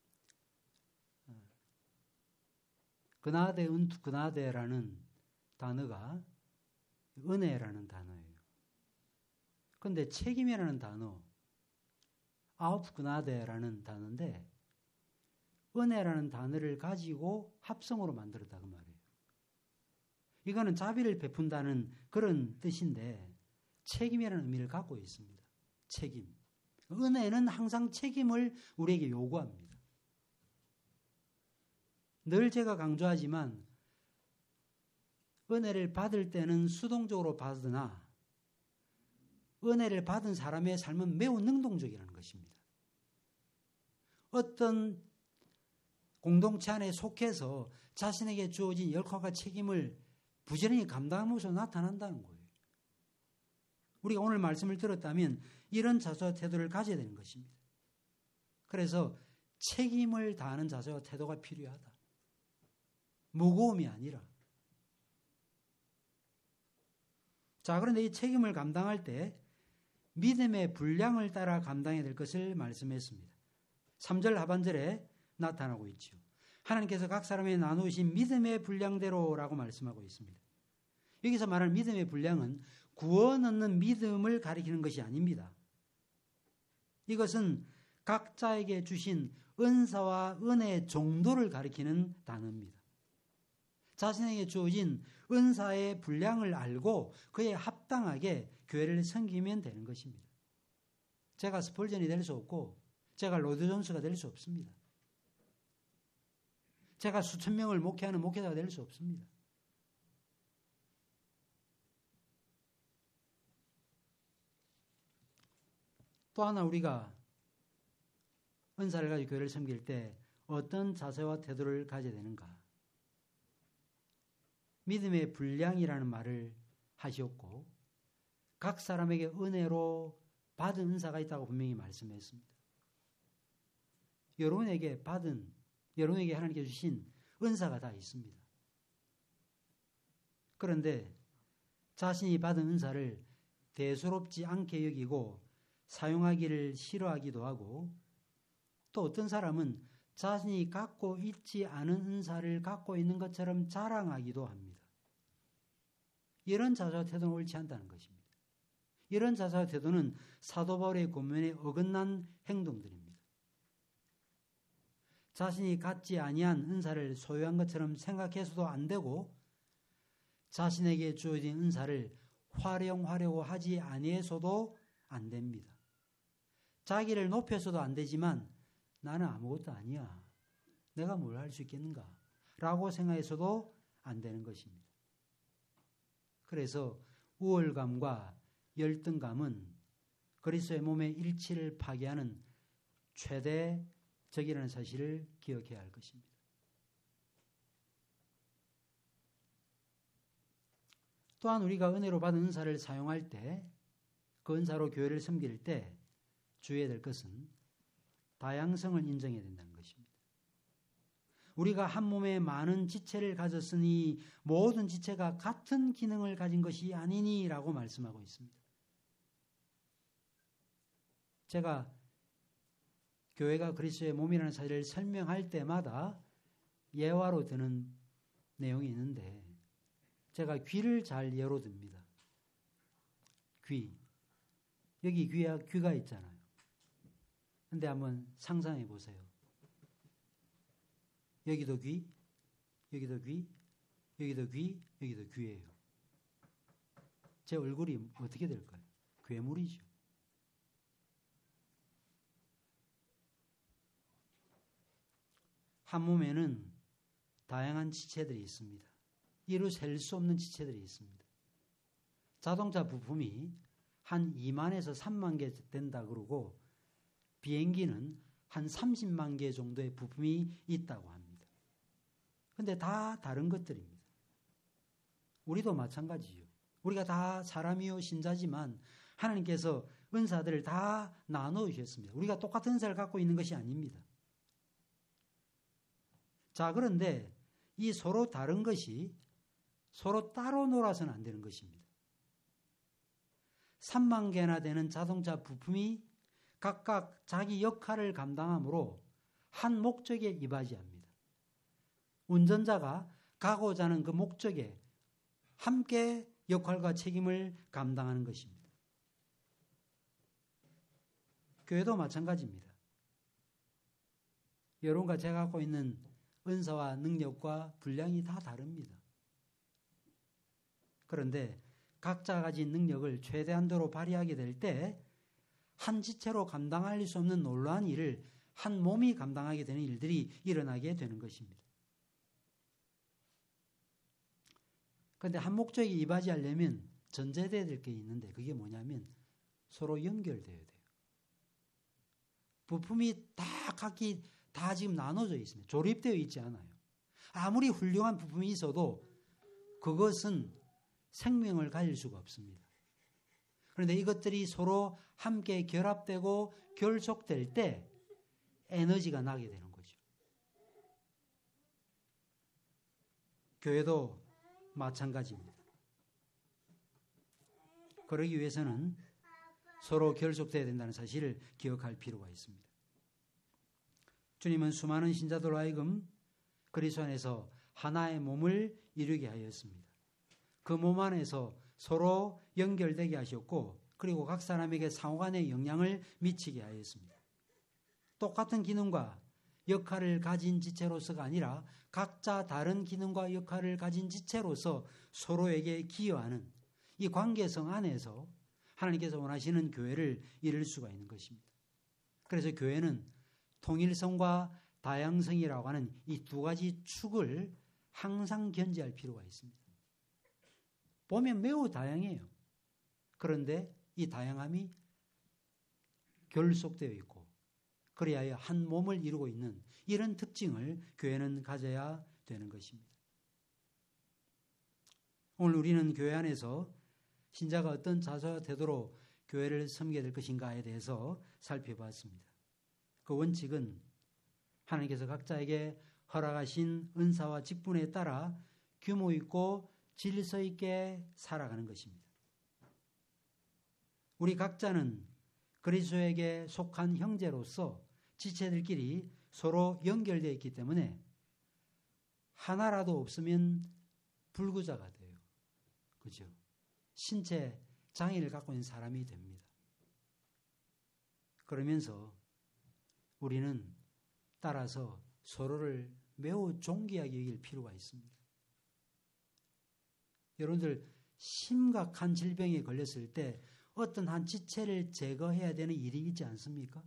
Speaker 1: 그나데 은투 그나데라는 단어가 은혜라는 단어예요. 그런데 책임이라는 단어, 아우프 그나데라는 단어인데 은혜라는 단어를 가지고 합성으로 만들었다 그 말이에요. 이거는 자비를 베푼다는 그런 뜻인데 책임이라는 의미를 갖고 있습니다. 책임. 은혜는 항상 책임을 우리에게 요구합니다. 늘 제가 강조하지만 은혜를 받을 때는 수동적으로 받으나 은혜를 받은 사람의 삶은 매우 능동적이라는 것입니다. 어떤 공동체 안에 속해서 자신에게 주어진 역할과 책임을 부지런히 감당하면서 나타난다는 거예요. 우리가 오늘 말씀을 들었다면 이런 자세와 태도를 가져야 되는 것입니다. 그래서 책임을 다하는 자세와 태도가 필요하다. 무거움이 아니라. 자, 그런데 이 책임을 감당할 때 믿음의 분량을 따라 감당해야 될 것을 말씀했습니다. 삼 절 하반절에 나타나고 있죠. 하나님께서 각 사람에 나누신 믿음의 분량대로라고 말씀하고 있습니다. 여기서 말하는 믿음의 분량은 구원 얻는 믿음을 가리키는 것이 아닙니다. 이것은 각자에게 주신 은사와 은혜의 정도를 가리키는 단어입니다. 자신에게 주어진 은사의 분량을 알고 그에 합당하게 교회를 섬기면 되는 것입니다. 제가 스폴전이 될 수 없고 제가 로드 존스가 될 수 없습니다. 제가 수천 명을 목회하는 목회자가 될 수 없습니다. 또 하나 우리가 은사를 가지고 교회를 섬길 때 어떤 자세와 태도를 가져야 되는가? 믿음의 분량이라는 말을 하셨고 각 사람에게 은혜로 받은 은사가 있다고 분명히 말씀했습니다. 여러분에게 받은, 여러분에게 하나님께 주신 은사가 다 있습니다. 그런데 자신이 받은 은사를 대수롭지 않게 여기고 사용하기를 싫어하기도 하고 또 어떤 사람은 자신이 갖고 있지 않은 은사를 갖고 있는 것처럼 자랑하기도 합니다. 이런 자세와 태도는 옳지 않다는 것입니다. 이런 자세와 태도는 사도 바울의 권면에 어긋난 행동들입니다. 자신이 갖지 아니한 은사를 소유한 것처럼 생각해서도 안 되고 자신에게 주어진 은사를 활용하려고 하지 아니해서도 안 됩니다. 자기를 높여서도 안 되지만 나는 아무것도 아니야. 내가 뭘 할 수 있겠는가? 라고 생각해서도 안 되는 것입니다. 그래서 우월감과 열등감은 그리스도의 몸의 일치를 파괴하는 최대 적이라는 사실을 기억해야 할 것입니다. 또한 우리가 은혜로 받은 은사를 사용할 때 그 은사로 교회를 섬길 때 주의해야 될 것은 다양성을 인정해야 된다는 것입니다. 우리가 한 몸에 많은 지체를 가졌으니 모든 지체가 같은 기능을 가진 것이 아니니라고 말씀하고 있습니다. 제가 교회가 그리스도의 몸이라는 사실을 설명할 때마다 예화로 드는 내용이 있는데 제가 귀를 잘 예로 듭니다. 귀. 여기 귀가, 귀가 있잖아요. 근데 한번 상상해 보세요. 여기도 귀, 여기도 귀, 여기도 귀, 여기도 귀예요. 제 얼굴이 어떻게 될까요? 괴물이죠. 한 몸에는 다양한 지체들이 있습니다. 이루 셀 수 없는 지체들이 있습니다. 자동차 부품이 한 이만에서 삼만 개 된다 그러고 비행기는 한 삼십만 개 정도의 부품이 있다고 합니다. 그런데 다 다른 것들입니다. 우리도 마찬가지죠. 우리가 다 사람이요 신자지만 하나님께서 은사들을 다 나눠 주셨습니다. 우리가 똑같은 은사를 갖고 있는 것이 아닙니다. 자, 그런데 이 서로 다른 것이 서로 따로 놀아서는 안 되는 것입니다. 삼만 개나 되는 자동차 부품이 각각 자기 역할을 감당하므로 한 목적에 이바지합니다. 운전자가 가고자 하는 그 목적에 함께 역할과 책임을 감당하는 것입니다. 교회도 마찬가지입니다. 여러분과 제가 갖고 있는 은사와 능력과 분량이 다 다릅니다. 그런데 각자 가진 능력을 최대한도로 발휘하게 될 때 한 지체로 감당할 수 없는 놀라운 일을 한 몸이 감당하게 되는 일들이 일어나게 되는 것입니다. 그런데 한 목적에 이바지하려면 전제되어야 될 게 있는데 그게 뭐냐면 서로 연결되어야 돼요. 부품이 다 각기 다 지금 나눠져 있습니다. 조립되어 있지 않아요. 아무리 훌륭한 부품이 있어도 그것은 생명을 가질 수가 없습니다. 그런데 이것들이 서로 함께 결합되고 결속될 때 에너지가 나게 되는 거죠. 교회도 마찬가지입니다. 그러기 위해서는 서로 결속되어야 된다는 사실을 기억할 필요가 있습니다. 주님은 수많은 신자들로 하여금 그리스도 안에서 하나의 몸을 이루게 하였습니다. 그 몸 안에서 서로 연결되게 하셨고 그리고 각 사람에게 상호간의 영향을 미치게 하였습니다. 똑같은 기능과 역할을 가진 지체로서가 아니라 각자 다른 기능과 역할을 가진 지체로서 서로에게 기여하는 이 관계성 안에서 하나님께서 원하시는 교회를 이룰 수가 있는 것입니다. 그래서 교회는 통일성과 다양성이라고 하는 이 두 가지 축을 항상 견지할 필요가 있습니다. 보면 매우 다양해요. 그런데 이 다양함이 결속되어 있고 그래야 한 몸을 이루고 있는 이런 특징을 교회는 가져야 되는 것입니다. 오늘 우리는 교회 안에서 신자가 어떤 자세와 태도로 교회를 섬기게 될 것인가에 대해서 살펴봤습니다. 그 원칙은 하나님께서 각자에게 허락하신 은사와 직분에 따라 규모 있고 질서 있게 살아가는 것입니다. 우리 각자는 그리스도에게 속한 형제로서 지체들끼리 서로 연결되어 있기 때문에 하나라도 없으면 불구자가 돼요. 그죠? 신체 장애를 갖고 있는 사람이 됩니다. 그러면서 우리는 따라서 서로를 매우 존귀하게 여길 필요가 있습니다. 여러분들 심각한 질병에 걸렸을 때 어떤 한 지체를 제거해야 되는 일이 있지 않습니까?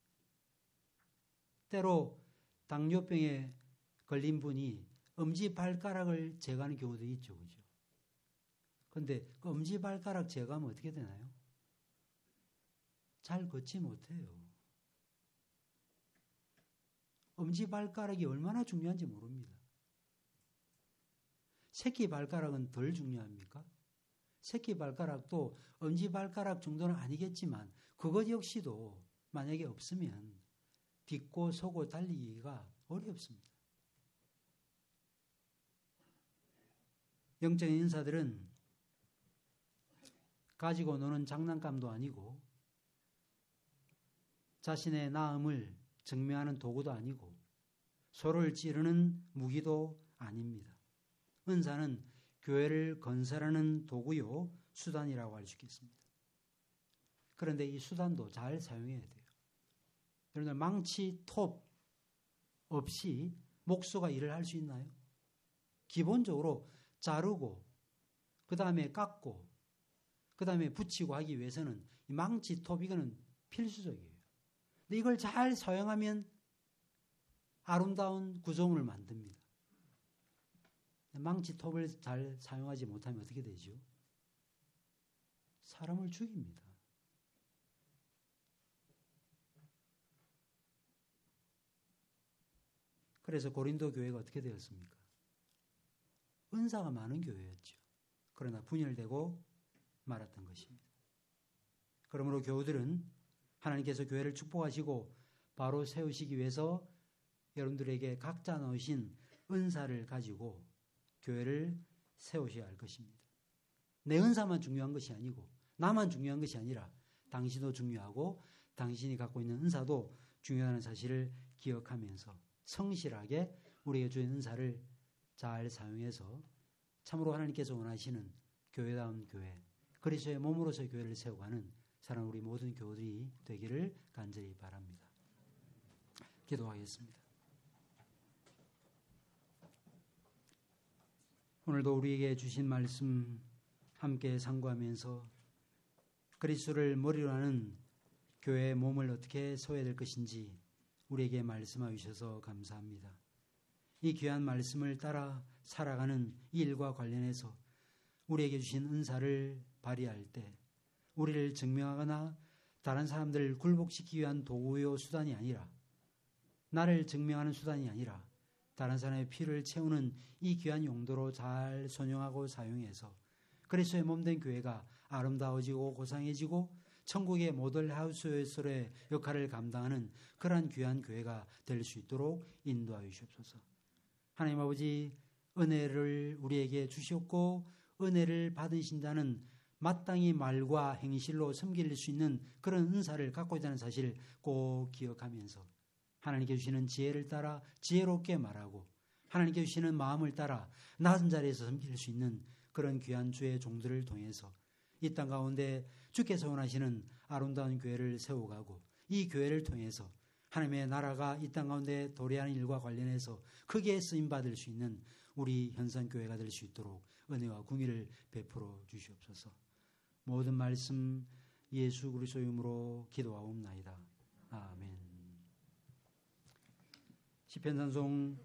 Speaker 1: 때로 당뇨병에 걸린 분이 엄지발가락을 제거하는 경우도 있죠. 그죠? 그런데 그 엄지발가락 제거하면 어떻게 되나요? 잘 걷지 못해요. 엄지발가락이 얼마나 중요한지 모릅니다. 새끼발가락은 덜 중요합니까? 새끼발가락도 엄지발가락 정도는 아니겠지만 그것 역시도 만약에 없으면 딛고 서고 달리기가 어렵습니다. 영적인 인사들은 가지고 노는 장난감도 아니고 자신의 나음을 증명하는 도구도 아니고 서로를 찌르는 무기도 아닙니다. 은사는 교회를 건설하는 도구요 수단이라고 할 수 있겠습니다. 그런데 이 수단도 잘 사용해야 돼요. 여러분들 망치, 톱 없이 목수가 일을 할 수 있나요? 기본적으로 자르고 그 다음에 깎고 그 다음에 붙이고 하기 위해서는 이 망치, 톱 이거는 필수적이에요. 근데 이걸 잘 사용하면 아름다운 구조물을 만듭니다. 망치, 톱을 잘 사용하지 못하면 어떻게 되죠? 사람을 죽입니다. 그래서 고린도 교회가 어떻게 되었습니까? 은사가 많은 교회였죠. 그러나 분열되고 말았던 것입니다. 그러므로 교우들은 하나님께서 교회를 축복하시고 바로 세우시기 위해서 여러분들에게 각자 넣으신 은사를 가지고 교회를 세우셔야 할 것입니다. 내 은사만 중요한 것이 아니고 나만 중요한 것이 아니라 당신도 중요하고 당신이 갖고 있는 은사도 중요하다는 사실을 기억하면서 성실하게 우리에게 주신 은사를 잘 사용해서 참으로 하나님께서 원하시는 교회다운 교회, 그리스도의 몸으로서 교회를 세워가는 사랑하는 우리 모든 교우들이 되기를 간절히 바랍니다. 기도하겠습니다. 오늘도 우리에게 주신 말씀 함께 상고하면서 그리스도를 머리로 하는 교회의 몸을 어떻게 세워야 될 것인지 우리에게 말씀하여 주셔서 감사합니다. 이 귀한 말씀을 따라 살아가는 이 일과 관련해서 우리에게 주신 은사를 발휘할 때 우리를 증명하거나 다른 사람들을 굴복시키기 위한 도구요 수단이 아니라 나를 증명하는 수단이 아니라 다른 사람의 피를 채우는 이 귀한 용도로 잘 선용하고 사용해서 그리스도의 몸된 교회가 아름다워지고 고상해지고 천국의 모델 하우스의 역할을 감당하는 그러한 귀한 교회가 될 수 있도록 인도하여 주시옵소서. 하나님 아버지, 은혜를 우리에게 주셨고 은혜를 받으신 자는 마땅히 말과 행실로 섬길 수 있는 그런 은사를 갖고 있다는 사실을 꼭 기억하면서 하나님께 주시는 지혜를 따라 지혜롭게 말하고 하나님께 주시는 마음을 따라 낮은 자리에서 섬길 수 있는 그런 귀한 주의 종들을 통해서 이 땅 가운데 주께서 원하시는 아름다운 교회를 세워가고 이 교회를 통해서 하나님의 나라가 이 땅 가운데 도래하는 일과 관련해서 크게 쓰임받을 수 있는 우리 현산교회가 될 수 있도록 은혜와 궁의를 베풀어 주시옵소서. 모든 말씀 예수 그리스도의 이름으로 기도하옵나이다. 아멘. 시편 찬송